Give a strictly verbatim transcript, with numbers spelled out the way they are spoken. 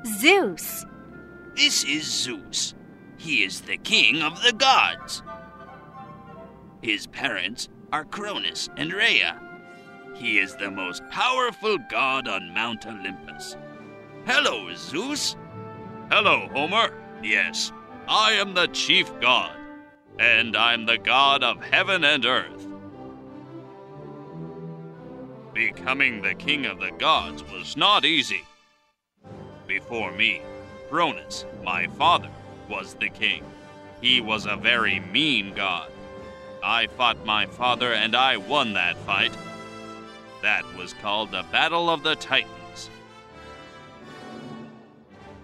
Zeus. This is Zeus. He is the king of the gods. His parents are Cronus and Rhea. He is the most powerful god on Mount Olympus. Hello, Zeus. Hello, Homer. Yes, I am the chief god, and I'm the god of heaven and earth. Becoming the king of the gods was not easy. Before me, Cronus, my father, was the king. He was a very mean god. I fought my father and I won that fight. That was called the Battle of the Titans.